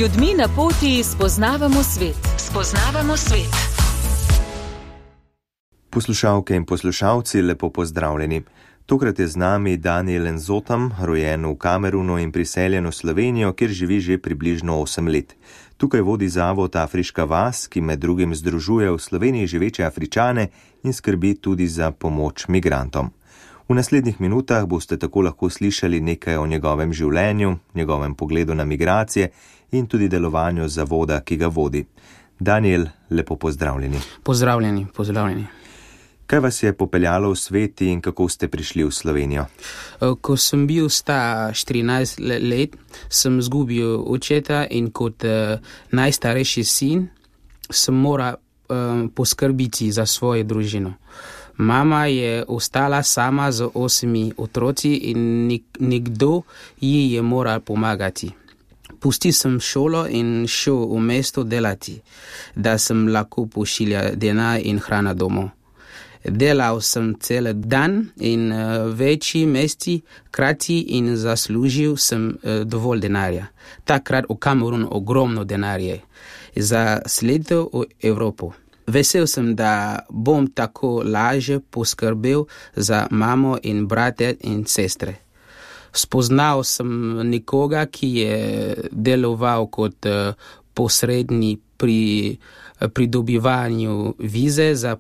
ljudmi na poti spoznavamo svet. Spoznavamo svet. Poslušalke in poslušalci, lepo pozdravljeni. Tokrat je z nami Daniel Nzotam, rojen v Kamerunu in priseljen v Slovenijo, kjer živi že približno 8 let. Tukaj vodi zavod Afriška vas, ki med drugim združuje v Sloveniji živeče Afričane in skrbi tudi za pomoč migrantom. V naslednjih minutah boste tako lahko slišali nekaj o njegovem življenju, njegovem pogledu na migracije in tudi delovanju zavoda, ki ga vodi. Daniel, lepo pozdravljeni. Pozdravljeni. Kaj vas je popeljalo v svet in kako ste prišli v Slovenijo? Ko sem bil star 14 let, sem izgubil očeta in kot najstarejši sin sem moral poskrbiti za svojo družino. Mama je ostala sama z 8 otroci in nekdo ji je moral pomagati. Pustil sem šolo in šel v mesto delati, da sem lahko pošiljal denar in hrana domov. Delal sem cel dan in večji mesti krati in zaslužil sem dovolj denarja. Takrat v Kamerunu ogromno denarja za sleditev v Evropo. Vesel sem, da bom tako lažje poskrbel za mamo in brate in sestre. Spoznal sem nekoga, ki je deloval kot posredni pri pridobivanju vize za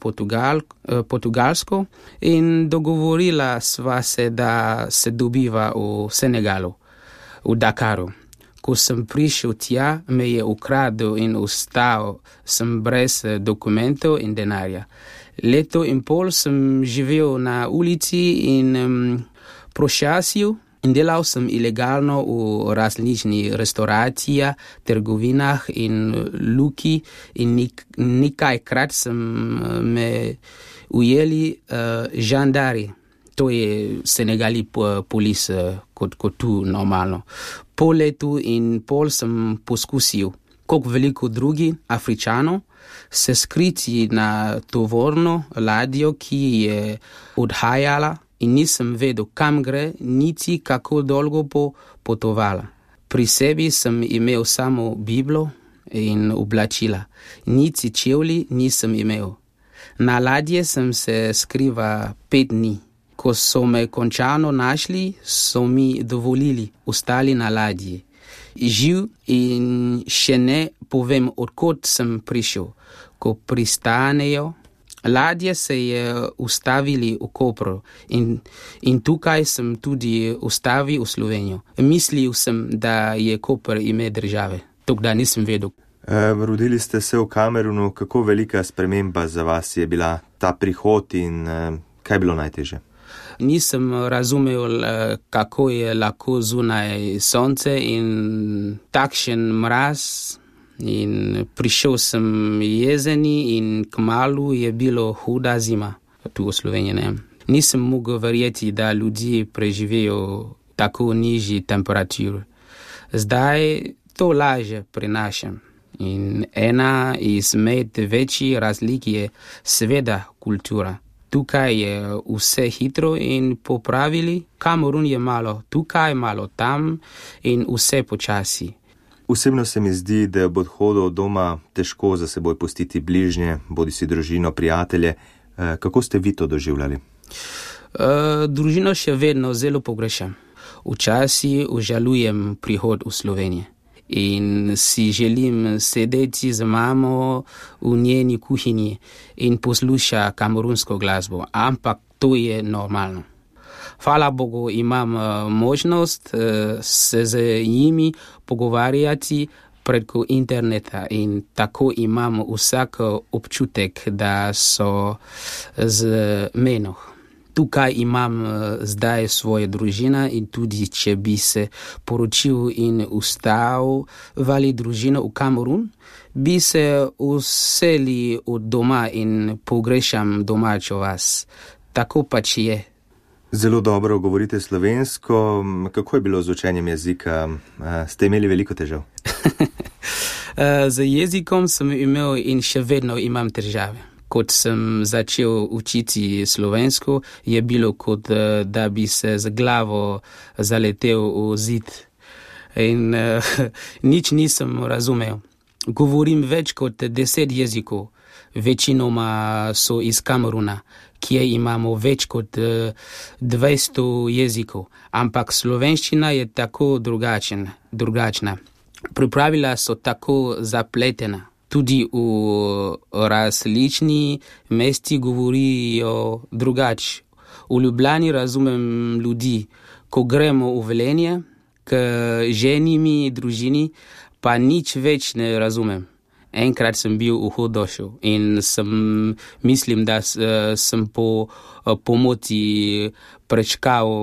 Portugalsko in dogovorila sva se, da se dobiva v Senegalu, v Dakaru. Ko sem prišel tja, me je ukradel in ostal sem brez dokumentov in denarja. Leto in pol sem živel na ulici in prošasil in delal sem ilegalno v različnih restauracijah, trgovinah in luki in nekajkrat sem me ujeli žandari. To je Senegali polis kot tu normalno. Po letu in pol sem poskusil, kot veliko drugih Afričanov, se skriti na tovorno ladjo, ki je odhajala in nisem vedel, kam gre, niti kako dolgo bo potovala. Pri sebi sem imel samo Biblo in oblačila, niti čevlji nisem imel. Na ladje sem se skrival 5 dni. Ko so me končano našli, so mi dovolili ostali na ladji. Živ in še ne povem, odkot sem prišel. Ko pristanejo, ladje se je ustavili v Kopru in tukaj sem tudi ustavil v Slovenijo. Mislil sem, da je Koper ime države, da nisem vedel. Rodili ste se v Kamerunu, kako velika sprememba za vas je bila ta prihod in kaj je bilo najtežje? Nisem razumel, kako je lahko zunaj sonce in takšen mraz. In prišel sem jeseni in kmalu je bilo huda zima tu v Sloveniji. Nisem mogel verjeti, da ljudje preživijo tako nižji temperatur. Zdaj to lažje prenašam. In ena izmed večjih razlik je seveda kultura. Tukaj je vse hitro in popravili, Kamerun je malo tukaj, malo tam in vse počasi. Osebno se mi zdi, da je ob odhodu od doma težko za seboj pustiti bližnje, bodisi družino, prijatelje. Kako ste vi to doživljali? Družino še vedno zelo pogrešam. Včasih užalujem prihod v Slovenijo in si želim sedeti z mamo v njeni kuhinji in posluša kamerunsko glasbo, ampak to je normalno. Hvala Bogu, imam možnost se z njimi pogovarjati preko interneta in tako imam vsak občutek, da so z menoj. Tukaj imam zdaj svojo družino in tudi, če bi se poročil in ustavili družino v Kamerun, bi se vselil od doma in pogrešam domačo vas. Tako pač je. Zelo dobro govorite slovensko. Kako je bilo z učenjem jezika? Ste imeli veliko težav? Z jezikom sem imel in še vedno imam težave. Kot sem začel učiti slovensko, je bilo kot da bi se z glavo zaletel v zid. in nič nisem razumel. Govorim več kot 10 jezikov, večinoma so iz Kameruna, kjer imamo več kot 200 jezikov, ampak slovenščina je tako drugačna. Pripravila so tako zapletena. Tudi v različni mesti govorijo drugače. V Ljubljani razumem ljudi, ko gremo v Velenje, k ženimi družini, pa nič več ne razumem. Enkrat sem bil v Hodošu in mislim, da sem po pomoti prečkal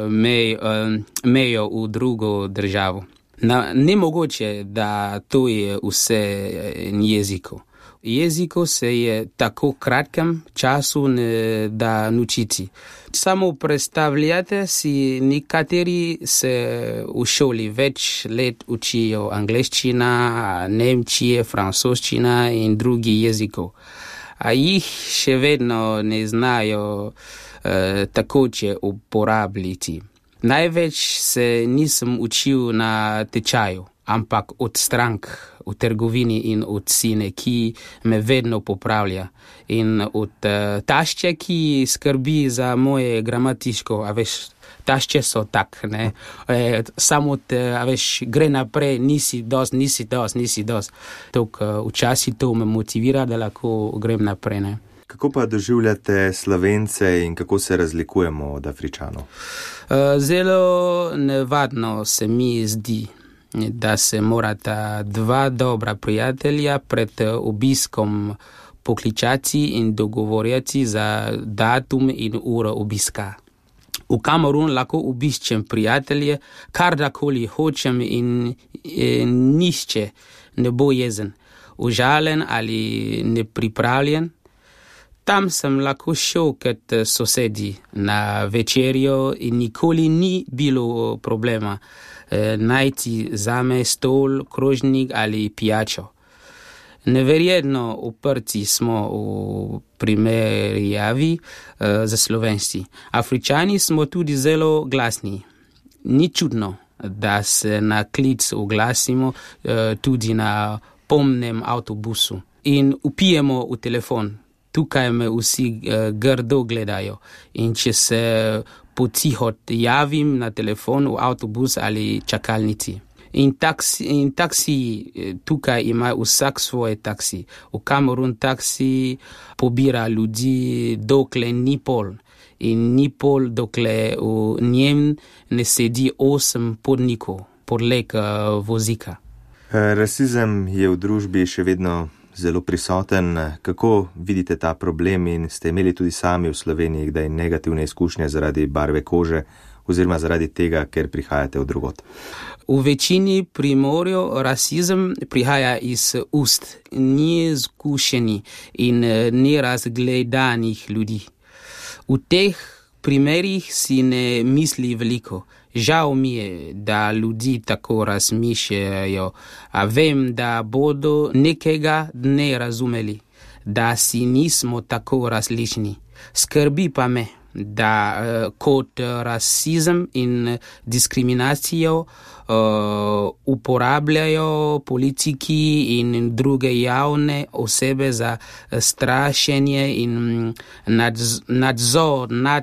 mejo v drugo državo. Nemogoče, da to je vse jezikov. Jezikov se je tako kratkem času ne da naučiti. Samo predstavljate si, nekateri se v šoli več let učijo angleščina, nemčije, francoščina in drugi jezikov. A jih še vedno ne znajo takoče uporabljati. Največ se nisem učil na tečaju, ampak od strank v trgovini in od sine, ki me vedno popravlja. In od tašče, ki skrbi za moje gramatiško, a veš, tašče so tak, ne. Samo gre naprej, nisi dost. Včasih to me motivira, da lahko grem naprej, ne. Kako pa doživljate Slovence in kako se razlikujemo od Afričanov? Zelo nevadno se mi zdi, da se morata dva dobra prijatelja pred obiskom pokličati in dogovorjati za datum in uro obiska. V Kamerun lahko obiščem prijatelje, kardakoli hočem in nišče ne bo jezen, užalen ali nepripravljen. Tam sem lahko šel kot sosedi na večerjo in nikoli ni bilo problema najti zame stol, krožnik ali pijačo. Neverjetno uprti smo v primerjavi za Slovenci. Afričani smo tudi zelo glasni. Ni čudno, da se na klic oglasimo tudi na polnem avtobusu in vpijemo v telefon. Tukaj me vsi grdo gledajo in če se potihot javim na telefon v avtobus ali čakalnici. In taksi, tukaj ima vsak svoje taksi. V Kamerun taksi pobira ljudi, dokler ni pol. In ni pol, dokler v njem ne sedi 8 potnikov, poleg vozika. Rasizem je v družbi še vedno zelo prisoten. Kako vidite ta problem in ste imeli tudi sami v Sloveniji kdaj negativne izkušnje zaradi barve kože oziroma zaradi tega, ker prihajate od drugot? V večini primorjev rasizem prihaja iz ust neizkušenih in nerazgledanih ljudi. V teh primerih si ne misli veliko. Žal mi je, da ljudi tako razmišljajo, a vem, da bodo nekega dne razumeli, da si nismo tako različni. Skrbi pa me, da kot rasizem in diskriminacijo uporabljajo politiki in druge javne osebe za strašenje in nadzor nad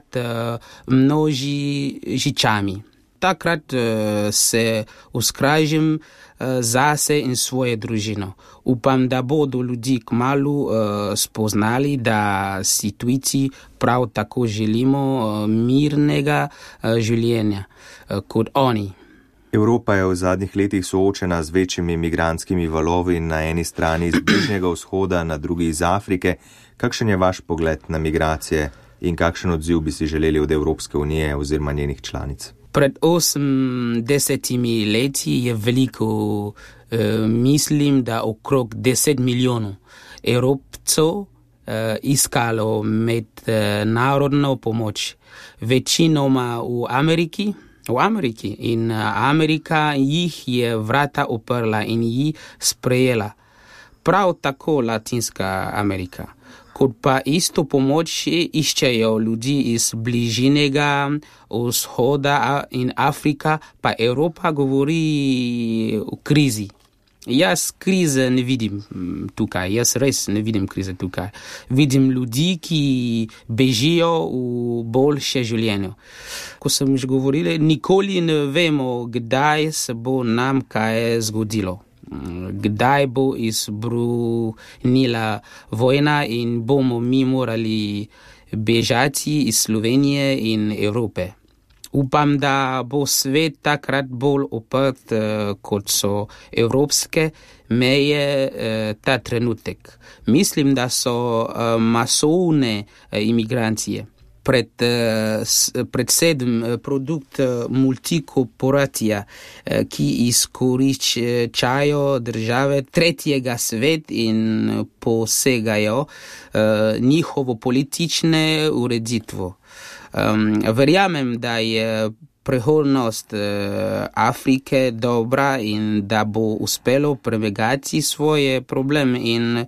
množičami. Takrat se uskražim zase in svoje družino. Upam, da bodo ljudi kmalu spoznali, da si tujci prav tako želimo mirnega življenja kot oni. Evropa je v zadnjih letih soočena z večjimi migrantskimi valovi na eni strani iz Bližnjega vzhoda, na drugi iz Afrike. Kakšen je vaš pogled na migracije in kakšen odziv bi si želeli od Evropske unije oziroma njenih članic? Pred 80 leti je veliko, mislim, da okrog 10 milijonov Evropcev iskalo mednarodno pomoč. Večinoma v Ameriki in Amerika jih je vrata oprla in jih sprejela. Prav tako Latinska Amerika. Kot pa isto pomoč iščejo ljudi iz bližnjega vzhoda in Afrika, pa Evropa govori o krizi. Jaz krize ne vidim tukaj, jaz res ne vidim krize tukaj. Vidim ljudi, ki bežijo v boljše življenje. Ko sem že govoril, nikoli ne vemo, kdaj se bo nam kaj zgodilo. Kdaj bo izbruhnila vojna in bomo mi morali bežati iz Slovenije in Evrope. Upam, da bo svet takrat bolj oprt, kot so evropske meje ta trenutek. Mislim, da so masovne imigrancije. Predvsem produkt multikorporacija, ki izkoriščajo države tretjega sveta in posegajo njihovo politične ureditve. Verjamem, da je prihodnost Afrike dobra in da bo uspelo premagati svoje probleme in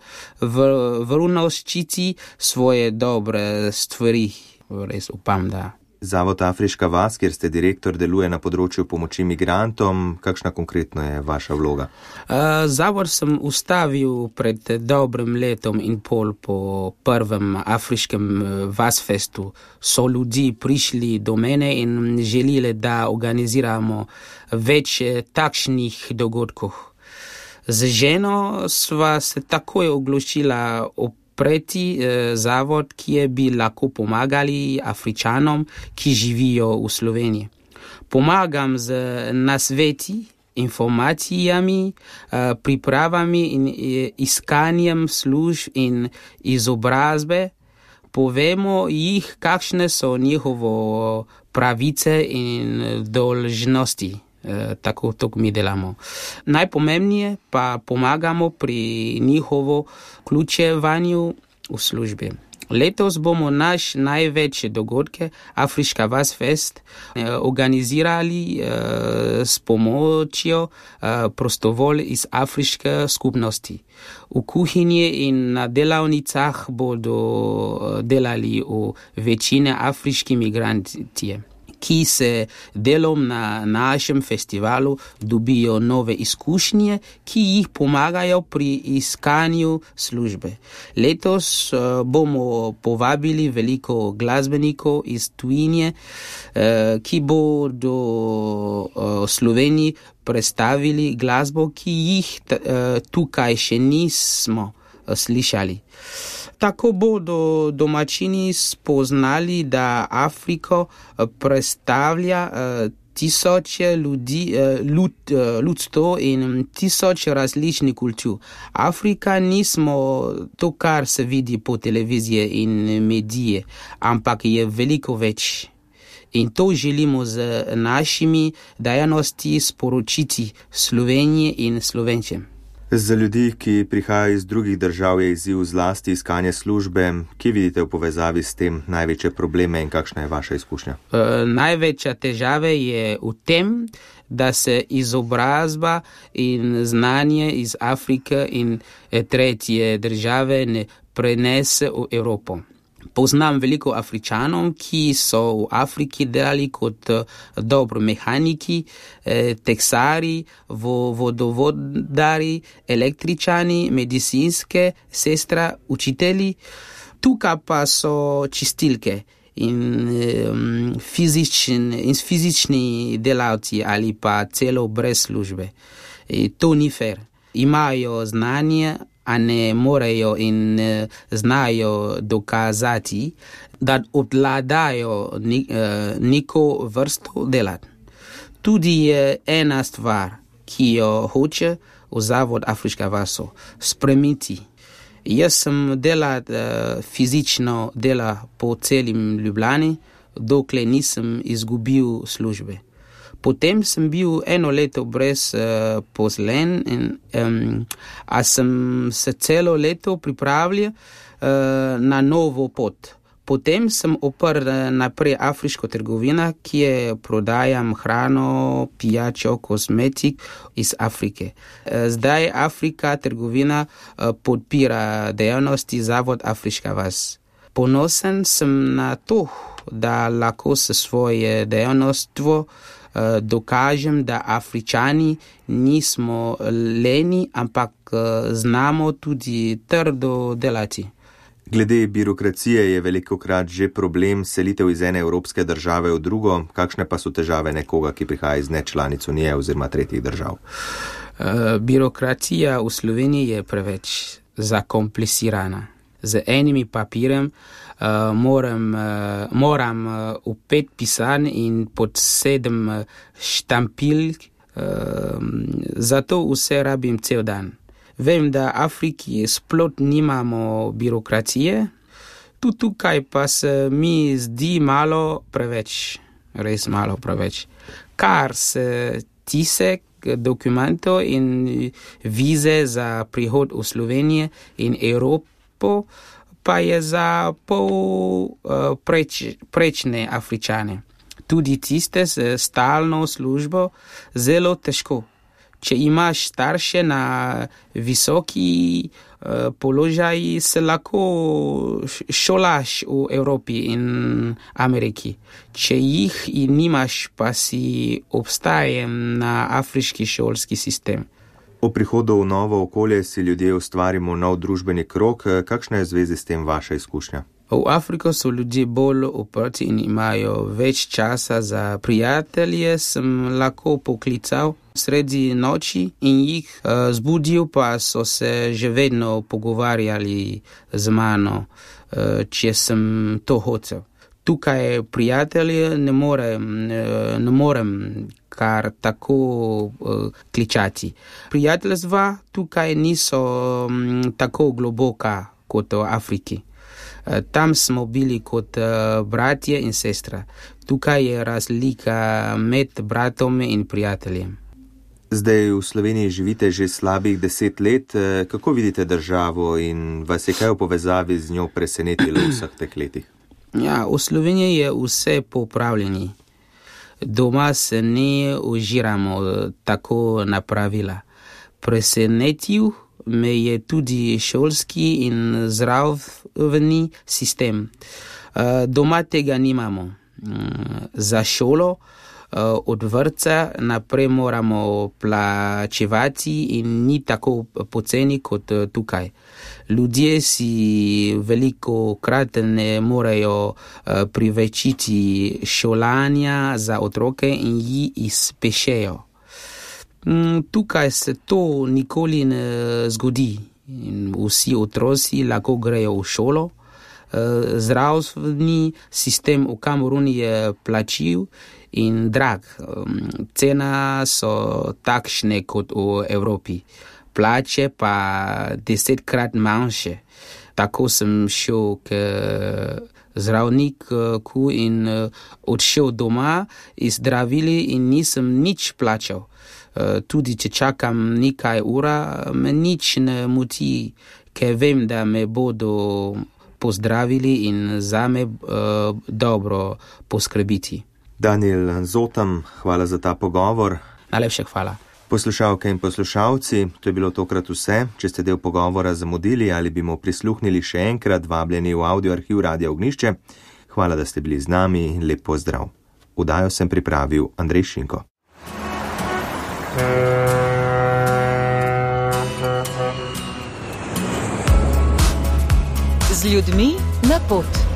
vrnoščiti svoje dobre stvari. Res upam, da. Zavod Afriška vas, kjer ste direktor, deluje na področju pomoči migrantom. Kakšna konkretno je vaša vloga? Zavod sem ustavil pred dobrim letom in pol po prvem afriškem Vasfestu. So ljudi prišli do mene in želeli, da organiziramo več takšnih dogodkov. Z ženo sva se takoj odločila preti zavod, ki bi lahko pomagali Afričanom, ki živijo v Sloveniji. Pomagam z nasveti, informacijami, pripravami in iskanjem služb in izobrazbe. Povemo jih, kakšne so njihove pravice in dolžnosti. Tako mi delamo. Najpomembnije pa pomagamo pri njihovo vključevanju v službi. Letos bomo naš največji dogodke, Afriška Vasfest, organizirali s pomočjo prostovolj iz afriške skupnosti. V kuhinji in na delavnicah bodo delali v večine afriški migranti, ki se delom na našem festivalu dobijo nove izkušnje, ki jih pomagajo pri iskanju službe. Letos bomo povabili veliko glasbenikov iz tujine, ki bodo Sloveniji predstavili glasbo, ki jih tukaj še nismo slišali. Tako bodo domačini spoznali, da Afriko predstavlja tisoče ljudstvo in tisoč različnih kultur. Afrika nismo to, kar se vidi po televiziji in medije, ampak je veliko več. In to želimo z našimi dejavnosti sporočiti Sloveniji in Slovencem. Za ljudi, ki prihajajo iz drugih držav, je izziv zlasti iskanje službe. Kje vidite v povezavi s tem največje probleme in kakšna je vaša izkušnja? Največja težava je v tem, da se izobrazba in znanje iz Afrike in tretje države ne prenese v Evropo. Poznam veliko Afričanov, ki so v Afriki delali kot dobro mehaniki, teksari, vodovodari, električani, medicinske sestre, učitelji. Tukaj pa so čistilke in fizični delavci ali pa celo brez službe. To ni fair. Imajo znanje, a ne morejo in znajo dokazati, da odladajo neko vrsto delati. Tudi je ena stvar, ki jo hoče v Zavod Afriška vas spremeniti. Jaz sem fizično dela po celim Ljubljani, dokler nisem izgubil službe. Potem sem bil 1 leto brez poslen, a sem se celo leto pripravljal na novo pot. Potem sem oprl naprej afriško trgovino, kjer prodajam hrano, pijačo, kozmetik iz Afrike. Zdaj Afrika trgovina podpira dejavnosti Zavod Afriška vas. Ponosen sem na to, da lahko s svoje dejavnostjo dokažem, da Afričani nismo leni, ampak znamo tudi trdo delati. Glede birokracije je velikokrat že problem selitev iz ene evropske države v drugo. Kakšne pa so težave nekoga, ki prihaja iz nečlanic Unije oziroma tretjih držav? Birokracija v Sloveniji je preveč zakomplicirana. Z enimi papirjem moram v 5 pisanj in pod 7 štampilk, zato vse rabim cel dan. Vem, da v Afriki sploh nimamo birokracije, tudi tukaj pa se mi zdi malo preveč, res malo preveč. Kar se tiče dokumentov in vize za prihod v Slovenijo in Evropo, pa je za prečne Afričane. Tudi tiste s stalno službo zelo težko. Če imaš starše na visoki položaji, se lahko šolaš v Evropi in Ameriki. Če jih nimaš, pa si obstajem na afriški šolski sistem. O prihodu v novo okolje si ljudje ustvarimo nov družbeni krog. Kakšna je v zvezi s tem vaša izkušnja? V Afriko so ljudje bolj oprti in imajo več časa za prijatelje. Sem lahko poklical sredi noči in jih zbudil, pa so se že vedno pogovarjali z mano, če sem to hotel. Tukaj prijatelje ne morem kar tako kličati. Prijateljstva tukaj niso tako globoka kot v Afriki. Tam smo bili kot bratje in sestra. Tukaj je razlika med bratom in prijateljem. Zdaj v Sloveniji živite že slabih 10 let. Kako vidite državo in vas je kaj v povezavi z njo presenetilo v vseh teh letih? Ja, v Sloveniji je vse popravljeno. Doma se ne ožiramo tako na pravila. Presenetil me je tudi šolski in zdravstveni sistem. Doma tega nimamo. Za šolo od vrtca naprej moramo plačevati in ni tako poceni kot tukaj. Ljudje si velikokrat ne morejo privoščiti šolanja za otroke in jih izpešejo. Tukaj se to nikoli ne zgodi. Vsi otroci lahko grejo v šolo. Zdravstveni sistem v Kamerunu je plačljiv in drag. Cena so takšne kot v Evropi. Plače pa 10-krat manjše. Tako sem šel k zdravniku in odšel doma iz zdravili in nisem nič plačal. Tudi če čakam nekaj ura, me nič ne moti, ker vem, da me bodo pozdravili in zame dobro poskrbiti. Daniel Lanzotam, hvala za ta pogovor. Najlepša hvala. Poslušalke in poslušalci, to je bilo tokrat vse. Če ste del pogovora zamudili ali bi mu prisluhnili še enkrat, vabljeni v audioarhiv Radia Ognjišče. Hvala, da ste bili z nami in lep pozdrav. Oddajo sem pripravil Andrej Šinko. Z ljudmi na pot.